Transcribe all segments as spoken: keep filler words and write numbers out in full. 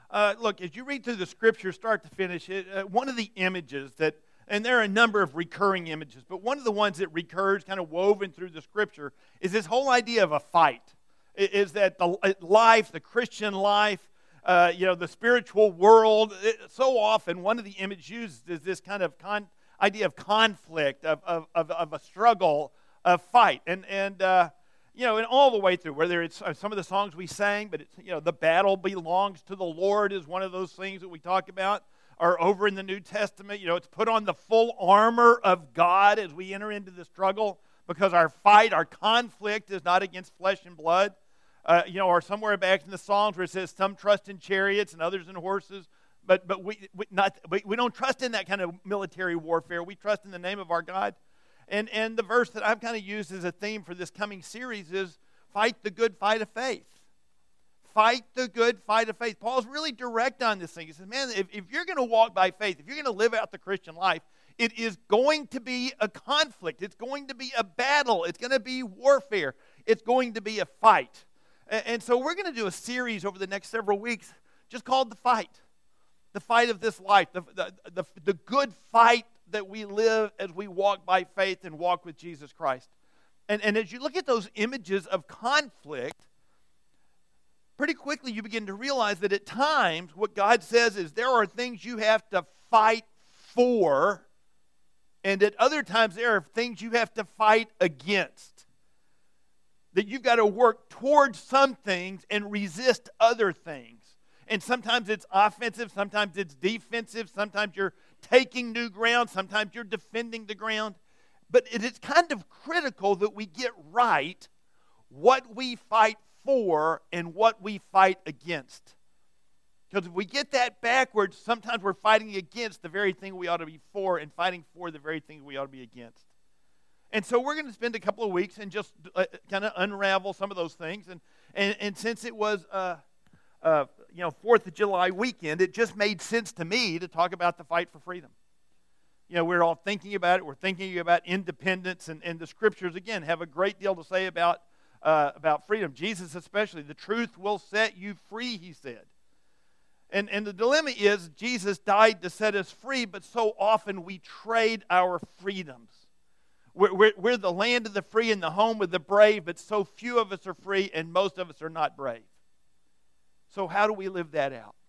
Uh, look, as you read through the scripture, start to finish, it, uh, one of the images that, and there are a number of recurring images, but one of the ones that recurs, kind of woven through the scripture, is this whole idea of a fight. It, is that the life, the Christian life, uh, you know, the spiritual world, it, so often one of the images used is this kind of con, idea of conflict, of, of, of, of a struggle, of fight. And, and uh, you know, and all the way through, whether it's some of the songs we sang, but it's, you know, the battle belongs to the Lord is one of those things that we talk about. Or over in the New Testament, you know, it's put on the full armor of God as we enter into the struggle, because our fight, our conflict is not against flesh and blood. Uh, you know, or somewhere back in the Psalms where it says some trust in chariots and others in horses, but but we we, not, we we don't trust in that kind of military warfare. We trust in the name of our God. And and the verse that I've kind of used as a theme for this coming series is fight the good fight of faith. Fight the good fight of faith. Paul's really direct on this thing. He says, man, if, if you're going to walk by faith, if you're going to live out the Christian life, it is going to be a conflict. It's going to be a battle. It's going to be warfare. It's going to be a fight. And, and so we're going to do a series over the next several weeks just called The Fight. The fight of this life. The, the, the, the good fight that we live as we walk by faith and walk with Jesus Christ. And, and as you look at those images of conflict, pretty quickly you begin to realize that at times what God says is there are things you have to fight for, and at other times there are things you have to fight against. That you've got to work towards some things and resist other things. And sometimes it's offensive, sometimes it's defensive, sometimes you're taking new ground, sometimes you're defending the ground. But it is kind of critical that we get right what we fight for and what we fight against. Because if we get that backwards, sometimes we're fighting against the very thing we ought to be for and fighting for the very thing we ought to be against. And so we're going to spend a couple of weeks and just uh, kind of unravel some of those things. And and, and since it was uh, uh, you know fourth of July weekend, it just made sense to me to talk about the fight for freedom. You know, we're all thinking about it. We're thinking about independence, and, and the scriptures, again, have a great deal to say about, uh, about freedom. Jesus especially, the truth will set you free, he said. And, and the dilemma is Jesus died to set us free, but so often we trade our freedoms. We're, we're, we're the land of the free and the home of the brave, but so few of us are free and most of us are not brave. So how do we live that out?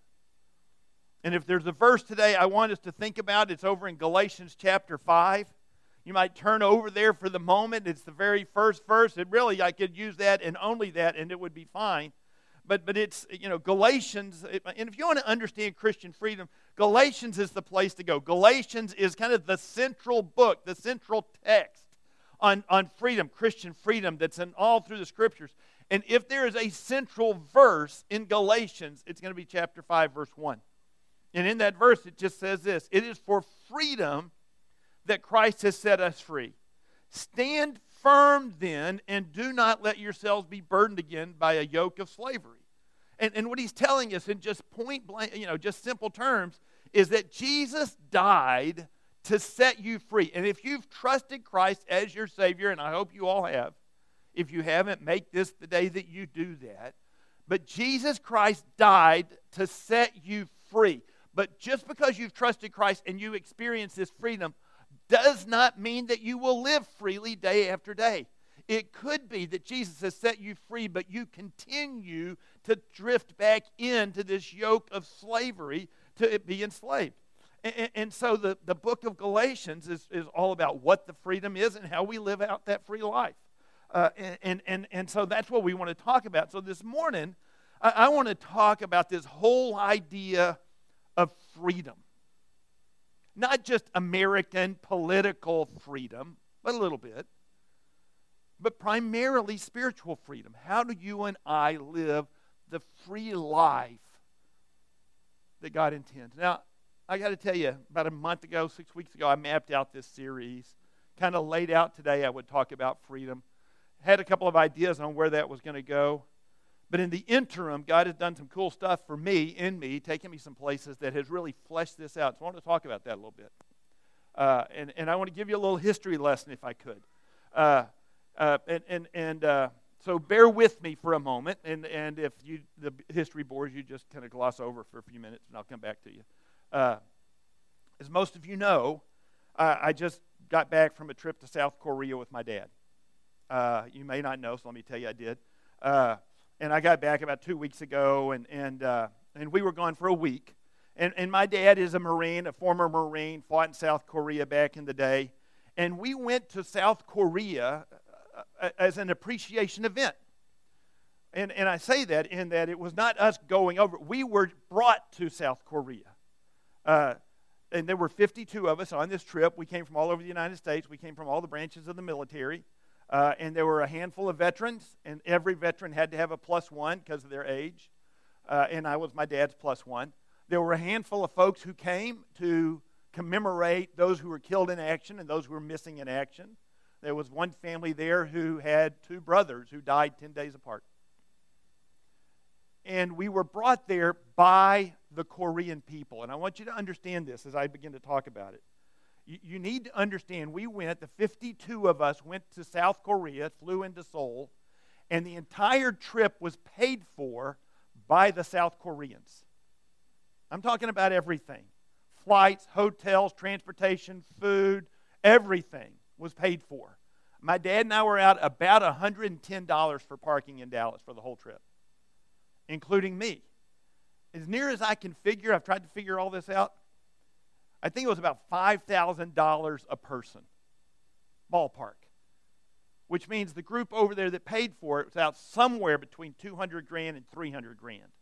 And if there's a verse today I want us to think about, it's over in Galatians chapter five. You might turn over there for the moment. It's the very first verse. And really, I could use that and only that, and it would be fine. But but it's, you know, Galatians, and if you want to understand Christian freedom, Galatians is the place to go. Galatians is kind of the central book, the central text on, on freedom, Christian freedom that's in all through the scriptures. And if there is a central verse in Galatians, it's going to be chapter five, verse one. And in that verse, it just says this: it is for freedom that Christ has set us free. Stand firm then, and do not let yourselves be burdened again by a yoke of slavery. And, and what he's telling us in just point blank, you know, just simple terms, is that Jesus died to set you free. And if you've trusted Christ as your Savior, and I hope you all have, if you haven't, make this the day that you do that. But Jesus Christ died to set you free. But just because you've trusted Christ and you experience this freedom does not mean that you will live freely day after day. It could be that Jesus has set you free, but you continue to drift back into this yoke of slavery to be enslaved. And, and so the, the book of Galatians is, is all about what the freedom is and how we live out that free life. Uh, and, and, and so that's what we want to talk about. So this morning, I, I want to talk about this whole idea of freedom. Not just American political freedom, but a little bit, but primarily spiritual freedom. How do you and I live the free life that God intends? Now, I got to tell you, about a month ago, six weeks ago, I mapped out this series, kind of laid out today I would talk about freedom. Had a couple of ideas on where that was going to go. But in the interim, God has done some cool stuff for me, in me, taking me some places that has really fleshed this out. So I want to talk about that a little bit. Uh, and, and I want to give you a little history lesson if I could. Uh, uh, and and, and uh, so bear with me for a moment, and, and if you the history bores you, just kind of gloss over for a few minutes, and I'll come back to you. Uh, as most of you know, uh, I just got back from a trip to South Korea with my dad. Uh, you may not know, so let me tell you I did. Uh, and I got back about two weeks ago, and and uh, and we were gone for a week. And and my dad is a Marine, a former Marine, fought in South Korea back in the day. And we went to South Korea as an appreciation event. And, and I say that in that it was not us going over. We were brought to South Korea. Uh, and there were fifty-two of us on this trip. We came from all over the United States. We came from all the branches of the military. Uh, and there were a handful of veterans, and every veteran had to have a plus one because of their age. Uh, and I was my dad's plus one. There were a handful of folks who came to commemorate those who were killed in action and those who were missing in action. There was one family there who had two brothers who died ten days apart. And we were brought there by the Korean people. And I want you to understand this as I begin to talk about it. You, you need to understand, we went, the fifty-two of us went to South Korea, flew into Seoul, and the entire trip was paid for by the South Koreans. I'm talking about everything. Flights, hotels, transportation, food, everything was paid for. My dad and I were out about one hundred ten dollars for parking in Dallas for the whole trip, including me. As near as I can figure, I've tried to figure all this out, I think it was about five thousand dollars a person, ballpark, which means the group over there that paid for it was out somewhere between two hundred grand and three hundred grand.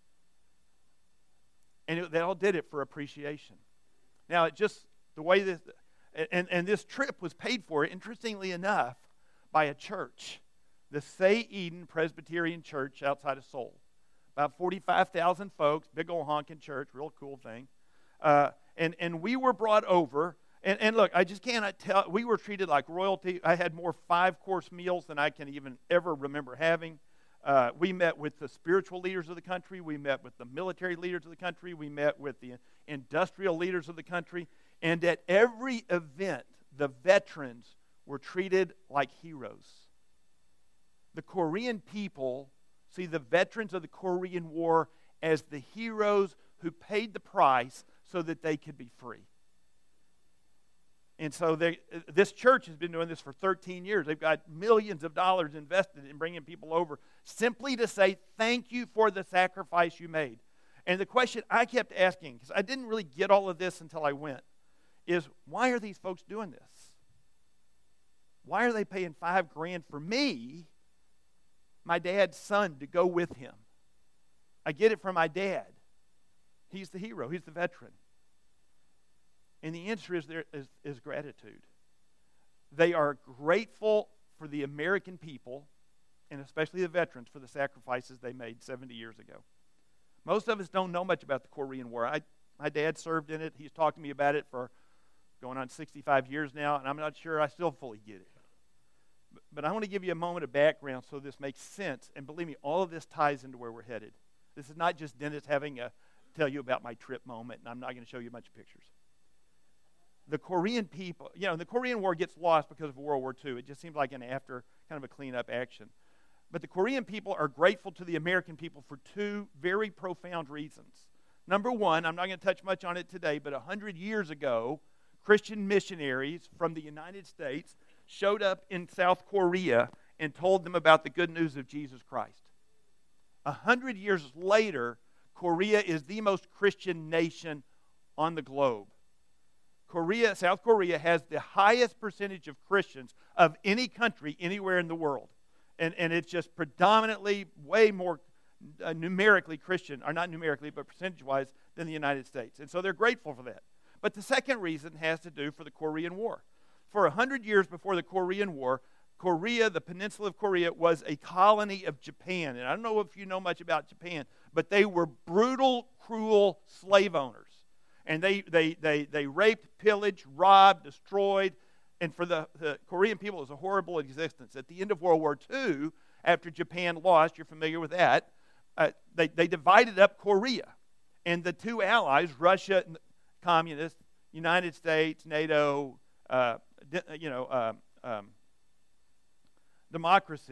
And it, they all did it for appreciation. Now, it just, the way this, and, and this trip was paid for, interestingly enough, by a church, the Say Eden Presbyterian Church outside of Seoul. About forty-five thousand folks, big old honking church, real cool thing. Uh, and, and we were brought over, and, and look, I just cannot tell, we were treated like royalty. I had more five-course meals than I can even ever remember having. Uh, we met with the spiritual leaders of the country. We met with the military leaders of the country. We met with the industrial leaders of the country. And at every event, the veterans were treated like heroes. The Korean people see the veterans of the Korean War as the heroes who paid the price so that they could be free. And so they, this church has been doing this for thirteen years. They've got millions of dollars invested in bringing people over simply to say thank you for the sacrifice you made. And the question I kept asking, because I didn't really get all of this until I went, is why are these folks doing this? Why are they paying five grand for me, my dad's son, to go with him? I get it from my dad. He's the hero. He's the veteran. And the answer is there is, is gratitude. They are grateful for the American people, and especially the veterans, for the sacrifices they made seventy years ago. Most of us don't know much about the Korean War. I, my dad served in it. He's talked to me about it for going on sixty-five years now, and I'm not sure I still fully get it. But, but I want to give you a moment of background so this makes sense. And believe me, all of this ties into where we're headed. This is not just Dennis having a tell you about my trip moment, and I'm not going to show you a bunch of pictures. The Korean people, you know, the Korean War gets lost because of World War Two. It just seems like an after kind of a cleanup action. But the Korean people are grateful to the American people for two very profound reasons. Number one, I'm not going to touch much on it today, but one hundred years ago, Christian missionaries from the United States showed up in South Korea and told them about the good news of Jesus Christ. one hundred years later, Korea is the most Christian nation on the globe. Korea, South Korea has the highest percentage of Christians of any country anywhere in the world. And, and it's just predominantly way more uh, numerically Christian, or not numerically, but percentage-wise, than the United States. And so they're grateful for that. But the second reason has to do for the Korean War. For one hundred years before the Korean War, Korea, the peninsula of Korea, was a colony of Japan. And I don't know if you know much about Japan, but they were brutal, cruel slave owners. And they, they, they, they raped, pillaged, robbed, destroyed. And for the, the Korean people, it was a horrible existence. At the end of World War Two, after Japan lost, you're familiar with that, uh, they, they divided up Korea. And the two allies, Russia, communist, United States, NATO, uh, you know, uh, um, democracy,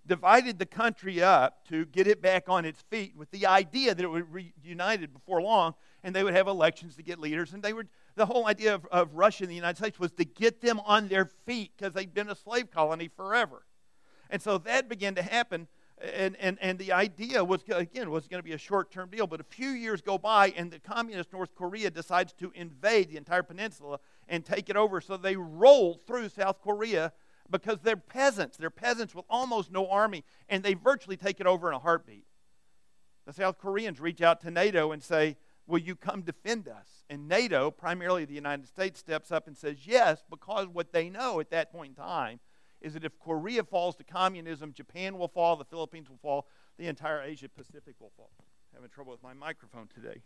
divided the country up to get it back on its feet with the idea that it would be reunited before long, and they would have elections to get leaders. And they would, the whole idea of, of Russia and the United States was to get them on their feet because they'd been a slave colony forever. And so that began to happen, and, and, and the idea was, again, was going to be a short-term deal. But a few years go by, and the communist North Korea decides to invade the entire peninsula and take it over. So they roll through South Korea because they're peasants. They're peasants with almost no army, and they virtually take it over in a heartbeat. The South Koreans reach out to NATO and say, will you come defend us? And NATO, primarily the United States, steps up and says yes, because what they know at that point in time is that if Korea falls to communism, Japan will fall, the Philippines will fall, the entire Asia Pacific will fall. I'm having trouble with my microphone today.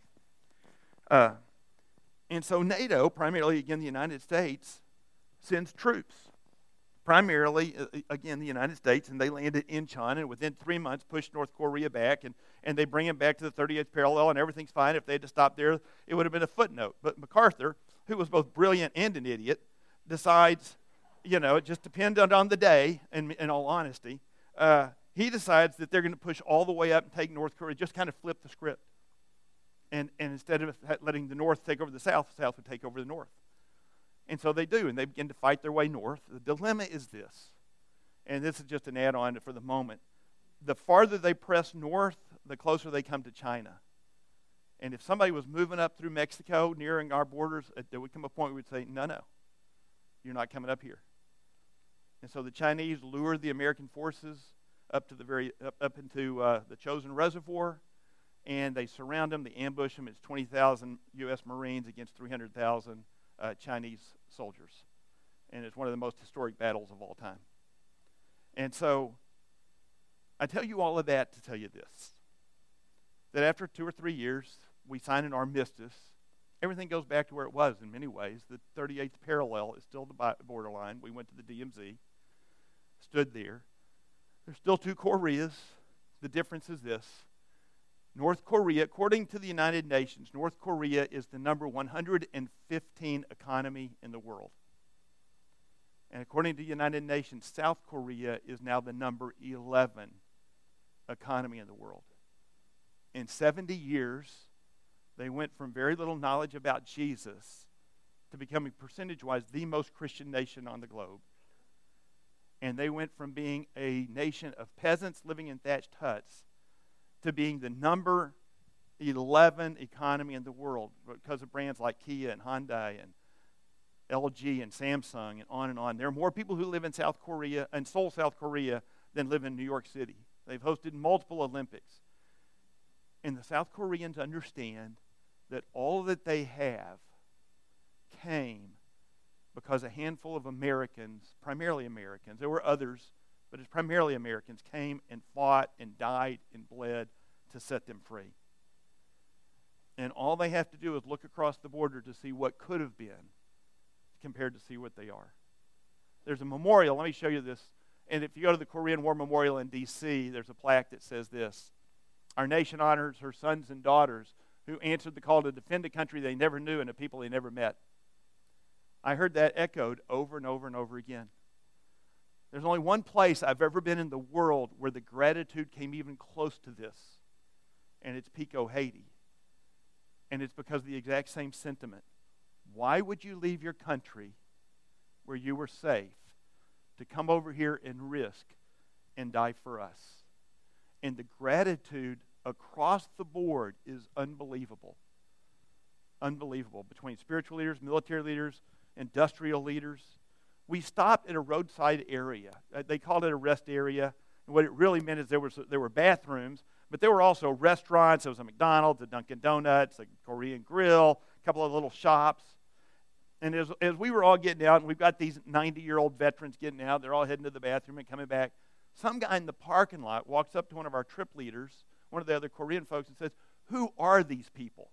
Uh, and so NATO, primarily again the United States, sends troops. Primarily, uh, again, the United States, and they landed in China, and within three months pushed North Korea back, and, and they bring them back to the thirty-eighth parallel, and everything's fine. If they had to stop there, it would have been a footnote. But MacArthur, who was both brilliant and an idiot, decides, you know, it just depended on the day, in, in all honesty, uh, he decides that they're going to push all the way up and take North Korea, just kind of flip the script. And, and instead of letting the North take over the South, the South would take over the North. And so they do, and they begin to fight their way north. The dilemma is this, and this is just an add-on for the moment. The farther they press north, the closer they come to China. And if somebody was moving up through Mexico, nearing our borders, there would come a point where we'd say, no, no, you're not coming up here. And so the Chinese lured the American forces up to the very up, up into uh, the Chosin Reservoir, and they surround them, they ambush them. It's twenty thousand U S Marines against three hundred thousand Uh, Chinese soldiers. And it's one of the most historic battles of all time. And so, I tell you all of that to tell you this. That after two or three years, we sign an armistice. Everything goes back to where it was in many ways. The thirty-eighth parallel is still the borderline. We went to the D M Z, stood there. There's still two Koreas. The difference is this. North Korea, according to the United Nations, North Korea is the number one hundred fifteen economy in the world. And according to the United Nations, South Korea is now the number eleven economy in the world. In seventy years, they went from very little knowledge about Jesus to becoming percentage-wise the most Christian nation on the globe. And they went from being a nation of peasants living in thatched huts to being the number eleven economy in the world because of brands like Kia and Hyundai and L G and Samsung and on and on. There are more people who live in South Korea and Seoul, South Korea than live in New York City. They've hosted multiple Olympics. And the South Koreans understand that all that they have came because a handful of Americans, primarily Americans, there were others, but it's primarily Americans, came and fought and died and bled to set them free. And all they have to do is look across the border to see what could have been compared to see what they are. There's a memorial. Let me show you this. And if you go to the Korean War Memorial in D C, there's a plaque that says this. Our nation honors her sons and daughters who answered the call to defend a country they never knew and a people they never met. I heard that echoed over and over and over again. There's only one place I've ever been in the world where the gratitude came even close to this, and it's Pico, Haiti. And it's because of the exact same sentiment. Why would you leave your country where you were safe to come over here and risk and die for us? And the gratitude across the board is unbelievable. Unbelievable. Between spiritual leaders, military leaders, industrial leaders. We stopped at a roadside area. They called it a rest area. And what it really meant is there was there were bathrooms, but there were also restaurants. There was a McDonald's, a Dunkin' Donuts, a Korean grill, a couple of little shops. And as, as we were all getting out, and we've got these ninety-year-old veterans getting out, they're all heading to the bathroom and coming back. Some guy in the parking lot walks up to one of our trip leaders, one of the other Korean folks, and says, "Who are these people?"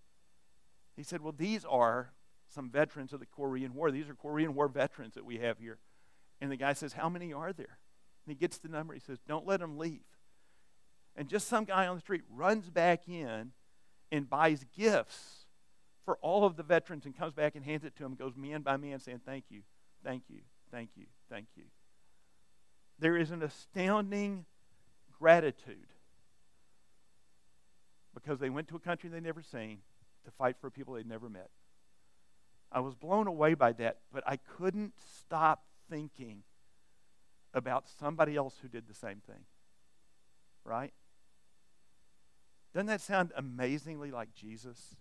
He said, "Well, these are some veterans of the Korean War. These are Korean War veterans that we have here." And the guy says, "How many are there?" And he gets the number. He says, "Don't let them leave." And just some guy on the street runs back in and buys gifts for all of the veterans and comes back and hands it to them, goes man by man saying, "Thank you, thank you, thank you, thank you." there is an astounding gratitude because they went to a country they'd never seen to fight for people they'd never met. I was blown away by that, but I couldn't stop thinking about somebody else who did the same thing. Right? Doesn't that sound amazingly like Jesus?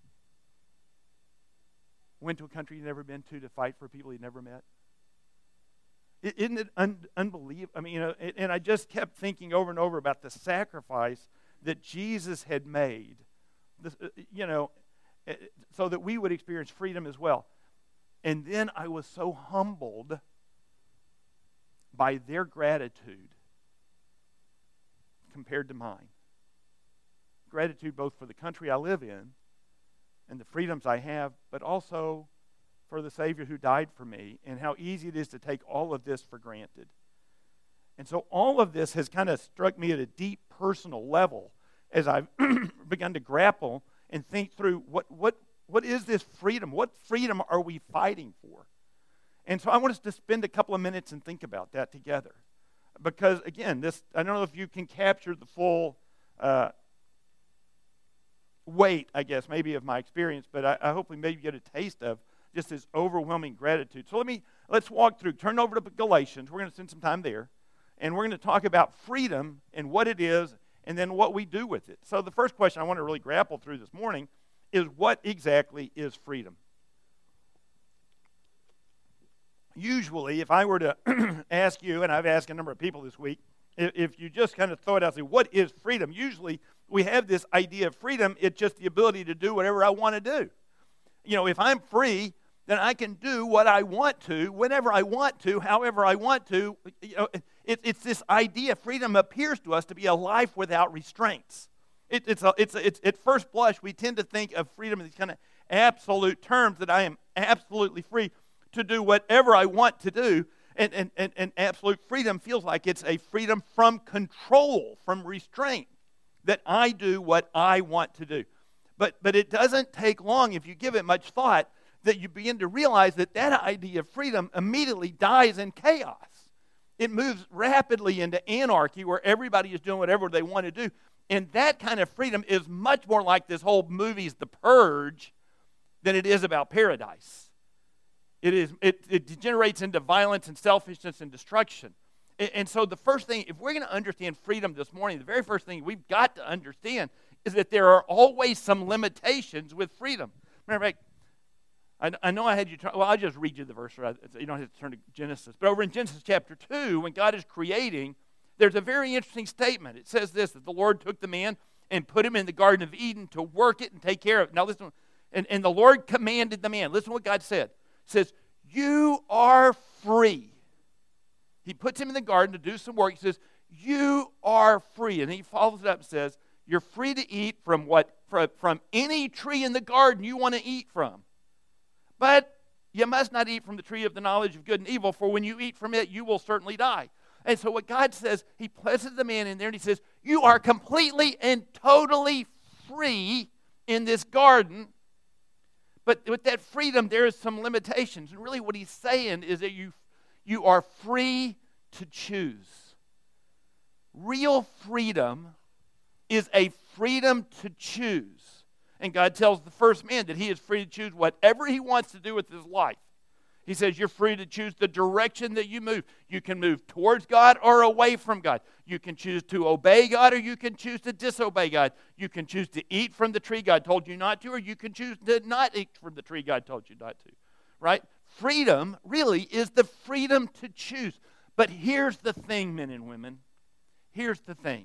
Went to a country he'd never been to to fight for people he'd never met. Isn't it un- unbelievable? I mean, you know, and I just kept thinking over and over about the sacrifice that Jesus had made, this, you know, so that we would experience freedom as well. And then I was so humbled by their gratitude compared to mine. Gratitude both for the country I live in and the freedoms I have, but also for the Savior who died for me, and how easy it is to take all of this for granted. And so all of this has kind of struck me at a deep personal level as I've begun to grapple and think through what, what, what is this freedom? What freedom are we fighting for? And so I want us to spend a couple of minutes and think about that together. Because, again, this I don't know if you can capture the full uh, weight, I guess, maybe of my experience, but I, I hope we maybe get a taste of just this overwhelming gratitude. So let me, let's walk through. Turn over to Galatians. We're going to spend some time there. And we're going to talk about freedom and what it is and then what we do with it. So the first question I want to really grapple through this morning is, what exactly is freedom? Usually, if I were to ask you, and I've asked a number of people this week, if you just kind of throw it out and say, what is freedom? Usually, we have this idea of freedom. It's just the ability to do whatever I want to do. You know, if I'm free, then I can do what I want to, whenever I want to, however I want to. You know, it, it's this idea. Freedom appears to us to be a life without restraints. It, it's, a, it's, a, it's at first blush, we tend to think of freedom in these kind of absolute terms, that I am absolutely free to do whatever I want to do. And, and, and, and absolute freedom feels like it's a freedom from control, from restraint, that I do what I want to do. But, but it doesn't take long, if you give it much thought, that you begin to realize that that idea of freedom immediately dies in chaos. It moves rapidly into anarchy, where everybody is doing whatever they want to do. And that kind of freedom is much more like this whole movie's The Purge than it is about paradise. It is it, it degenerates into violence and selfishness and destruction. And, and so the first thing, if we're going to understand freedom this morning, the very first thing we've got to understand is that there are always some limitations with freedom. Remember, I, I know I had you try, well, I'll just read you the verse. Right? You don't have to turn to Genesis. But over in Genesis chapter two, when God is creating, there's a very interesting statement. It says this, that the Lord took the man and put him in the Garden of Eden to work it and take care of it. Now listen, and, and the Lord commanded the man. Listen to what God said. It says, you are free. He puts him in the garden to do some work. He says, you are free. And he follows it up and says, you're free to eat from what from, from any tree in the garden you want to eat from. But you must not eat from the tree of the knowledge of good and evil, for when you eat from it, you will certainly die. And so what God says, he places the man in there and he says, you are completely and totally free in this garden. But with that freedom, there is some limitations. And really what he's saying is that you, you are free to choose. Real freedom is a freedom to choose. And God tells the first man that he is free to choose whatever he wants to do with his life. He says you're free to choose the direction that you move. You can move towards God or away from God. You can choose to obey God, or you can choose to disobey God. You can choose to eat from the tree God told you not to, or you can choose to not eat from the tree God told you not to. Right? Freedom really is the freedom to choose. But here's the thing, men and women. Here's the thing.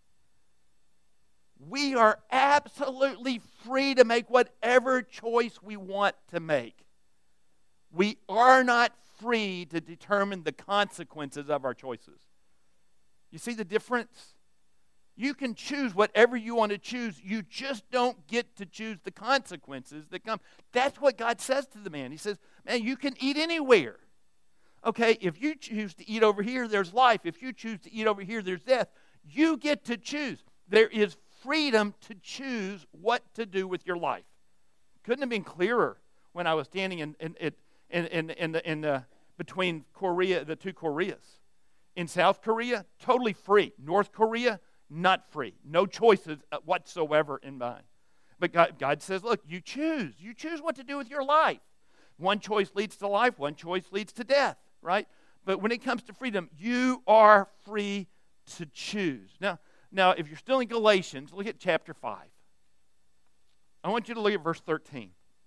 We are absolutely free to make whatever choice we want to make. We are not free to determine the consequences of our choices. You see the difference? You can choose whatever you want to choose. You just don't get to choose the consequences that come. That's what God says to the man. He says, man, you can eat anywhere. Okay, if you choose to eat over here, there's life. If you choose to eat over here, there's death. You get to choose. There is freedom to choose what to do with your life. Couldn't have been clearer when I was standing in in in in, in, the, in the between Korea, the two Koreas. In South Korea, totally free. North Korea, not free. No choices whatsoever in mind. But God, God says, look, you choose. You choose what to do with your life. One choice leads to life. One choice leads to death, right? But when it comes to freedom, you are free to choose. Now, now, if you're still in Galatians, look at chapter five. I want you to look at verse thirteen.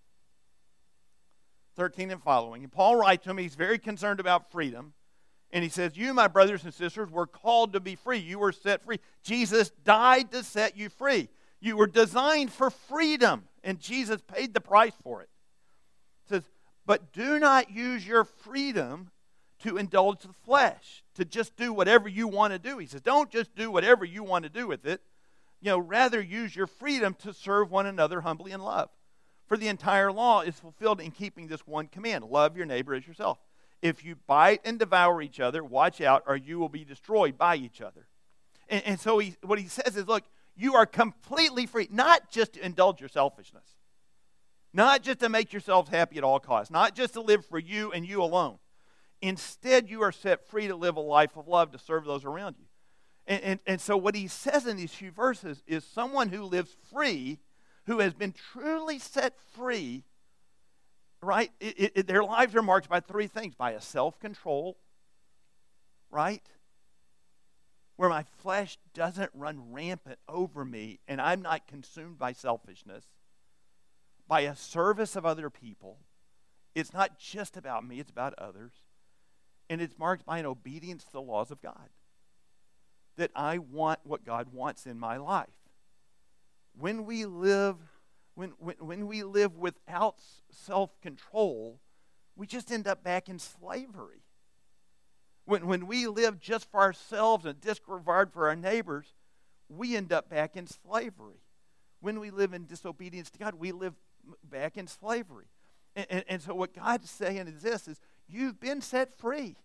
thirteen and following. And Paul writes to him, he's very concerned about freedom. And he says, you, my brothers and sisters, were called to be free. You were set free. Jesus died to set you free. You were designed for freedom, and Jesus paid the price for it. It says, but do not use your freedom to indulge the flesh, to just do whatever you want to do. He says, don't just do whatever you want to do with it. You know, rather use your freedom to serve one another humbly in love. For the entire law is fulfilled in keeping this one command: love your neighbor as yourself. If you bite and devour each other, watch out, or you will be destroyed by each other. And, and so he, what he says is, look, you are completely free, not just to indulge your selfishness, not just to make yourselves happy at all costs, not just to live for you and you alone. Instead, you are set free to live a life of love, to serve those around you. And, and, and so what he says in these few verses is someone who lives free, who has been truly set free, right? It, it, their lives are marked by three things: by a self-control, right? Where my flesh doesn't run rampant over me and I'm not consumed by selfishness. By a service of other people. It's not just about me, it's about others. And it's marked by an obedience to the laws of God. That I want what God wants in my life. When we live, when, when, when we live without self-control, we just end up back in slavery. When, when we live just for ourselves and disregard for our neighbors, we end up back in slavery. When we live in disobedience to God, we live back in slavery. And, and, and so what God's saying is this, is you've been set free.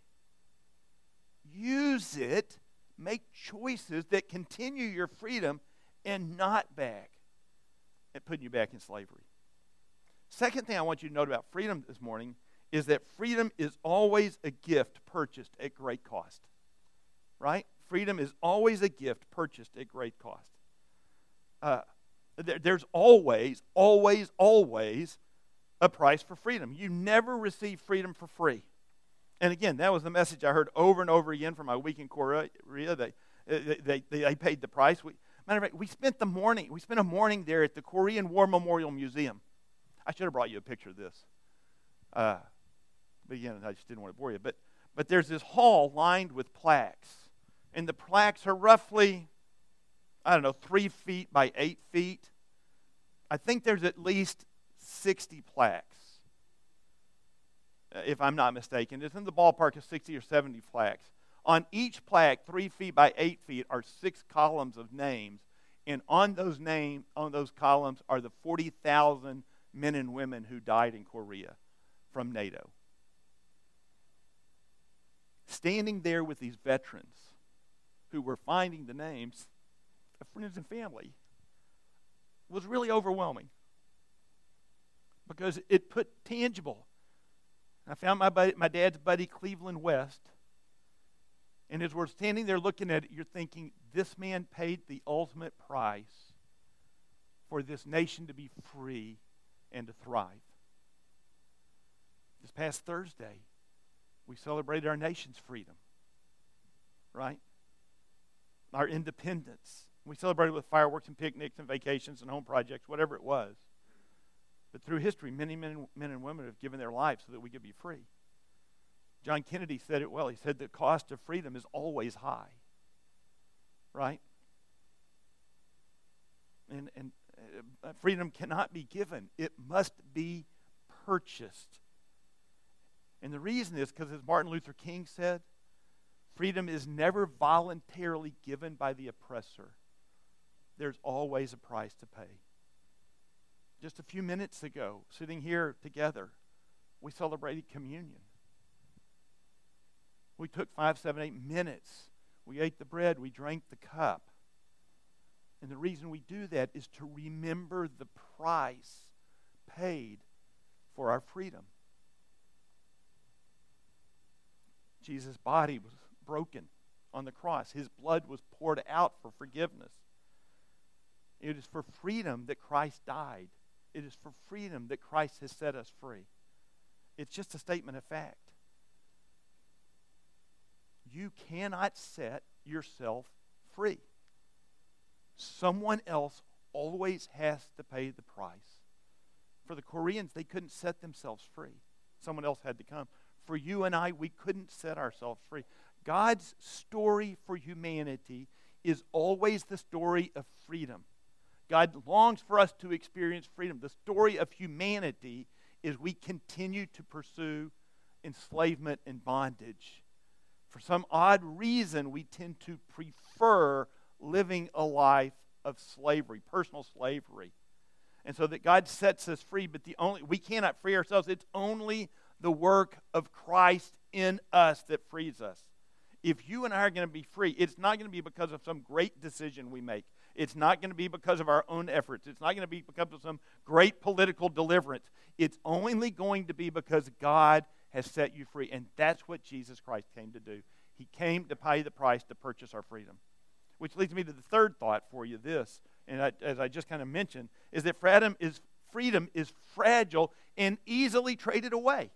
Use it. Make choices that continue your freedom and not back and putting you back in slavery. Second thing I want you to note about freedom this morning is that freedom is always a gift purchased at great cost. Right? Freedom is always a gift purchased at great cost. Uh, there, there's always, always, always a price for freedom. You never receive freedom for free. And again, that was the message I heard over and over again from my week in Korea. They, they, they, they paid the price. We, matter of fact, we spent the morning, we spent a morning there at the Korean War Memorial Museum. I should have brought you a picture of this. Uh, but again, I just didn't want to bore you. But, but there's this hall lined with plaques. And the plaques are roughly, I don't know, three feet by eight feet. I think there's at least sixty plaques, if I'm not mistaken. It's in the ballpark of sixty or seventy plaques. On each plaque, three feet by eight feet, are six columns of names. And on those names, on those columns, are the forty thousand men and women who died in Korea from NATO. Standing there with these veterans who were finding the names of friends and family was really overwhelming, because it put tangible. I found my buddy, my dad's buddy, Cleveland West, and as we're standing there looking at it, you're thinking, this man paid the ultimate price for this nation to be free and to thrive. This past Thursday, we celebrated our nation's freedom, right? Our independence. We celebrated with fireworks and picnics and vacations and home projects, whatever it was. But through history, many men, men and women have given their lives so that we could be free. John Kennedy said it well. He said the cost of freedom is always high. Right? And, and uh, freedom cannot be given. It must be purchased. And the reason is because, as Martin Luther King said, freedom is never voluntarily given by the oppressor. There's always a price to pay. Just a few minutes ago, sitting here together, we celebrated communion. We took five, seven, eight minutes. We ate the bread. We drank the cup. And the reason we do that is to remember the price paid for our freedom. Jesus' body was broken on the cross. His blood was poured out for forgiveness. It is for freedom that Christ died. It is for freedom that Christ has set us free. It's just a statement of fact. You cannot set yourself free. Someone else always has to pay the price. For the Koreans, they couldn't set themselves free. Someone else had to come. For you and I, we couldn't set ourselves free. God's story for humanity is always the story of freedom. God longs for us to experience freedom. The story of humanity is we continue to pursue enslavement and bondage. For some odd reason, we tend to prefer living a life of slavery, personal slavery. And so that God sets us free, but the only we cannot free ourselves. It's only the work of Christ in us that frees us. If you and I are going to be free, it's not going to be because of some great decision we make. It's not going to be because of our own efforts. It's not going to be because of some great political deliverance. It's only going to be because God has set you free. And that's what Jesus Christ came to do. He came to pay the price to purchase our freedom. Which leads me to the third thought for you, this, and I, as I just kind of mentioned, is that freedom is, freedom is fragile and easily traded away.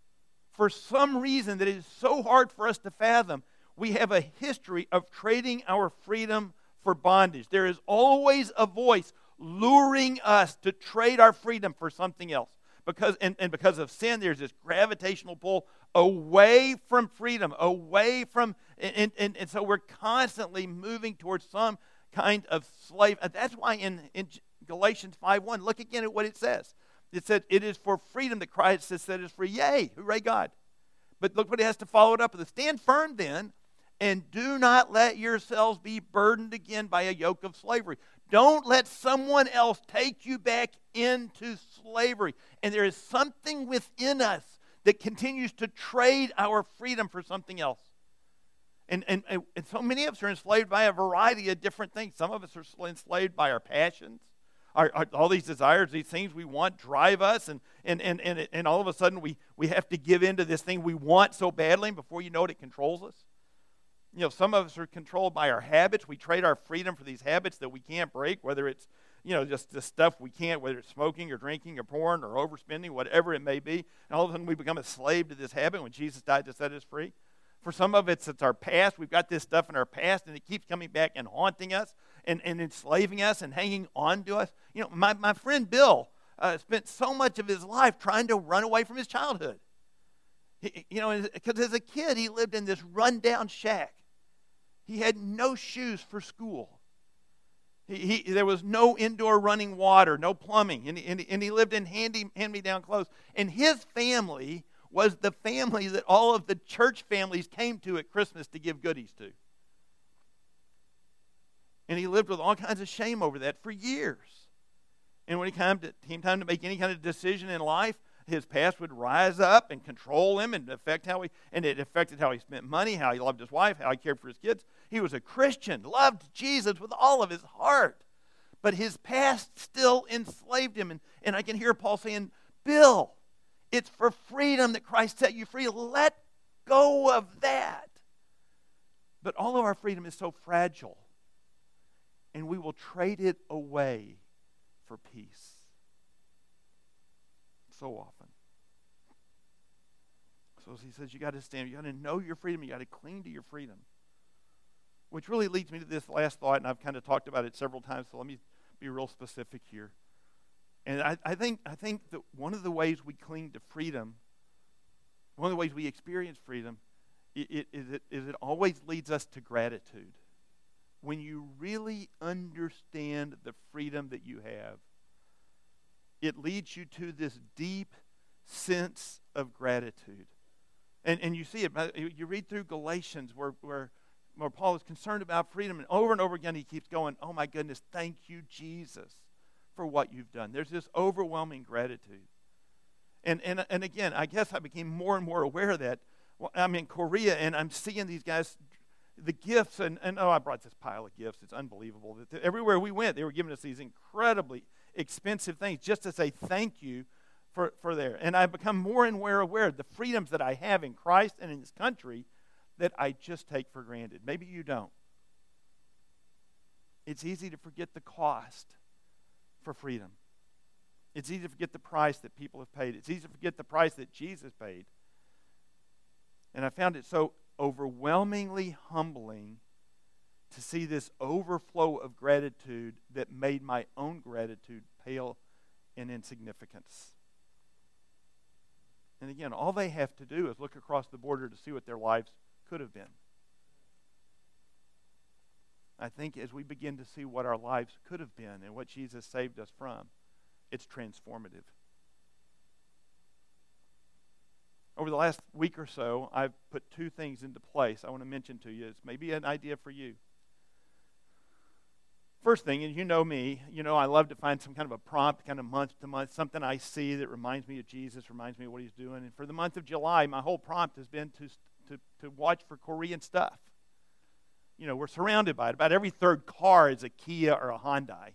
For some reason that is so hard for us to fathom, we have a history of trading our freedom for bondage. There is always a voice luring us to trade our freedom for something else. Because and, and because of sin, there's this gravitational pull away from freedom, away from, and, and, and so we're constantly moving towards some kind of slave. That's why in, in Galatians five one, look again at what it says. It said, it is for freedom that Christ has set us free. Yay, hooray God. But look what it has to follow it up with. Stand firm then, and do not let yourselves be burdened again by a yoke of slavery. Don't let someone else take you back into slavery. And there is something within us that continues to trade our freedom for something else. And, and, and so many of us are enslaved by a variety of different things. Some of us are enslaved by our passions. Our, our, all these desires, these things we want drive us. And, and, and, and, and all of a sudden we, we have to give in to this thing we want so badly. And before you know it, it controls us. You know, some of us are controlled by our habits. We trade our freedom for these habits that we can't break, whether it's, you know, just the stuff we can't, whether it's smoking or drinking or porn or overspending, whatever it may be. And all of a sudden we become a slave to this habit when Jesus died to set us free. For some of us, it's our past. We've got this stuff in our past, and it keeps coming back and haunting us and, and enslaving us and hanging on to us. You know, my, my friend Bill uh, spent so much of his life trying to run away from his childhood. He, you know, because as a kid, he lived in this rundown shack. He had no shoes for school. He, he, there was no indoor running water, no plumbing, and, and, and he lived in handy, hand-me-down clothes. And his family was the family that all of the church families came to at Christmas to give goodies to. And he lived with all kinds of shame over that for years. And when it came, to, came time to make any kind of decision in life, his past would rise up and control him and affect how he, and it affected how he spent money, how he loved his wife, how he cared for his kids. He was a Christian, loved Jesus with all of his heart. But his past still enslaved him. And, and I can hear Paul saying, Bill, it's for freedom that Christ set you free. Let go of that. But all of our freedom is so fragile. And we will trade it away for peace. So often. So he says you got to stand, you got to know your freedom, you got to cling to your freedom. Which really leads me to this last thought, and I've kind of talked about it several times, so let me be real specific here. And I, I think I think that one of the ways we cling to freedom, one of the ways we experience freedom, it, it, is, it, is it always leads us to gratitude. When you really understand the freedom that you have, it leads you to this deep sense of gratitude. And and you see it, you read through Galatians where, where, where Paul is concerned about freedom, and over and over again he keeps going, oh my goodness, thank you, Jesus, for what you've done. There's this overwhelming gratitude. And and and again, I guess I became more and more aware of that. Well, I'm in Korea, and I'm seeing these guys, the gifts, and, and oh, I brought this pile of gifts. It's unbelievable. Everywhere we went, they were giving us these incredibly expensive things just to say thank you for, for there. And I've become more and more aware of the freedoms that I have in Christ and in this country that I just take for granted. Maybe you don't. It's easy to forget the cost for freedom. It's easy to forget the price that people have paid. It's easy to forget the price that Jesus paid. And I found it so overwhelmingly humbling to see this overflow of gratitude that made my own gratitude pale in insignificance. And again, all they have to do is look across the border to see what their lives could have been. I think as we begin to see what our lives could have been and what Jesus saved us from, it's transformative. Over the last week or so, I've put two things into place I want to mention to you. It's maybe an idea for you. First thing, and you know me, you know I love to find some kind of a prompt, kind of month to month, something I see that reminds me of Jesus, reminds me of what he's doing. And for the month of July, my whole prompt has been to to, to watch for Korean stuff. You know, we're surrounded by it. About every third car is a Kia or a Hyundai.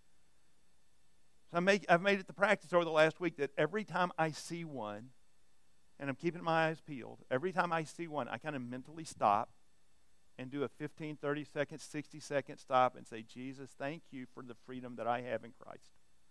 So I make, I've made it the practice over the last week that every time I see one, and I'm keeping my eyes peeled, every time I see one, I kind of mentally stop and do a fifteen, thirty second, sixty second stop and say, Jesus, thank you for the freedom that I have in Christ.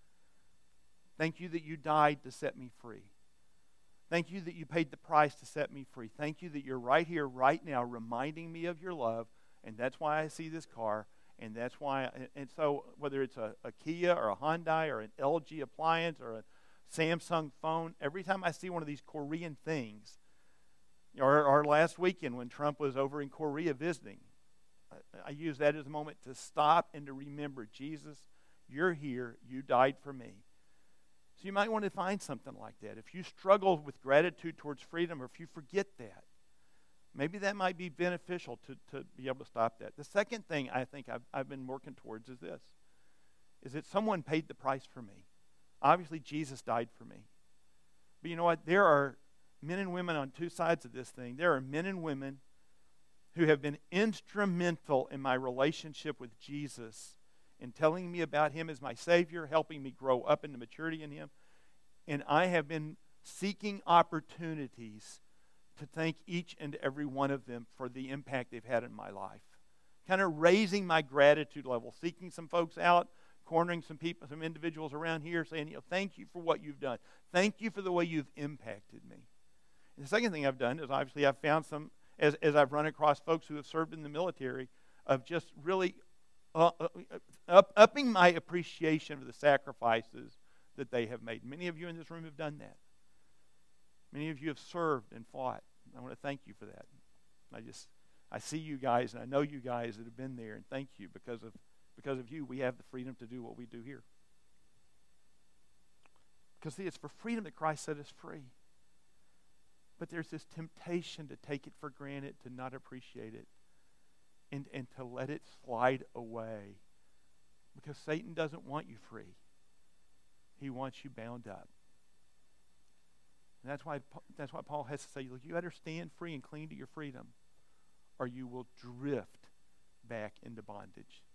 Thank you that you died to set me free. Thank you that you paid the price to set me free. Thank you that you're right here, right now, reminding me of your love, and that's why I see this car, and that's why, I, and so whether it's a, a Kia or a Hyundai or an L G appliance or a Samsung phone, every time I see one of these Korean things, or, or last weekend when Trump was over in Korea visiting, I, I use that as a moment to stop and to remember, Jesus, you're here, you died for me. So you might want to find something like that. If you struggle with gratitude towards freedom, or if you forget that, maybe that might be beneficial to, to be able to stop that. The second thing I think I've, I've been working towards is this, is that someone paid the price for me. Obviously, Jesus died for me. But you know what? There are men and women on two sides of this thing. There are men and women who have been instrumental in my relationship with Jesus, in telling me about him as my Savior, helping me grow up into maturity in him. And I have been seeking opportunities to thank each and every one of them for the impact they've had in my life. Kind of raising my gratitude level, seeking some folks out, cornering some people, some individuals around here, saying, you know, thank you for what you've done. Thank you for the way you've impacted me. And the second thing I've done is obviously I've found some, as, as I've run across folks who have served in the military, of just really uh, uh, up, upping my appreciation of the sacrifices that they have made. Many of you in this room have done that. Many of you have served and fought. I want to thank you for that. I just, I see you guys, and I know you guys that have been there, and thank you. Because of, because of you, we have the freedom to do what we do here. Because, see, it's for freedom that Christ set us free. But there's this temptation to take it for granted, to not appreciate it, and, and to let it slide away. Because Satan doesn't want you free. He wants you bound up. And that's why, that's why Paul has to say, look, you better stand free and cling to your freedom, or you will drift back into bondage.